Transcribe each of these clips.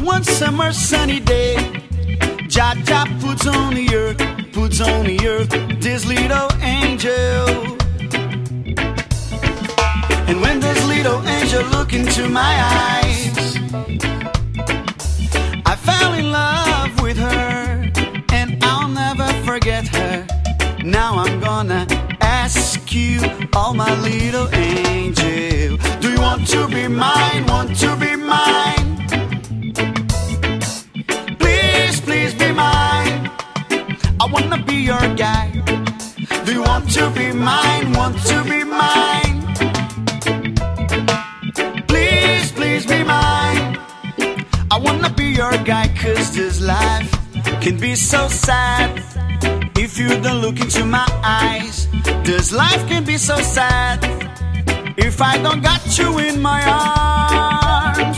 one summer sunny day, Jah Jah puts on the earth this little angel. And when this little angel looked into my eyes, I fell in love with her, and I'll never forget her. Now I'm gonna ask you, oh my little angel, do you want to be mine, want to be mine? Please, please be mine. I wanna be your guy. Do you want to be mine, want to be mine? Please, please be mine. I wanna be your guy, 'cause this life can be so sad if you don't look into my eyes. This life can be so sad if I don't got you in my arms.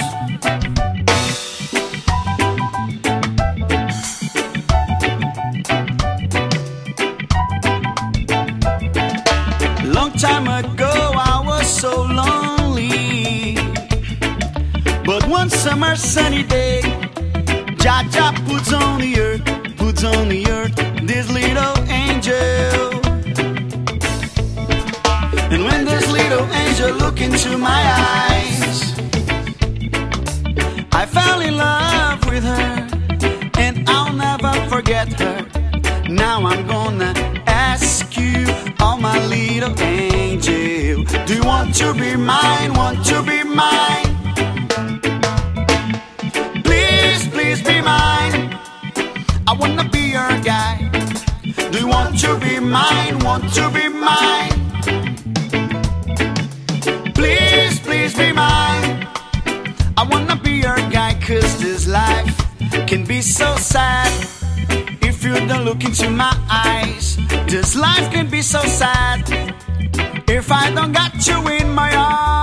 Long time ago I was so lonely, but one summer sunny day, Jah Jah puts on the earth this little angel. And when this little angel looked into my eyes, I fell in love with her, and I'll never forget her. Now I'm gonna ask you, oh my little angel, do you want to be mine, want to be mine? Please, please be mine. I wanna be your guy. Do you want to be mine, want to be mine? Please, please be mine. I wanna be your guy, 'cause this life can be so sad if you don't look into my eyes. This life can be so sad if I don't got you in my arms.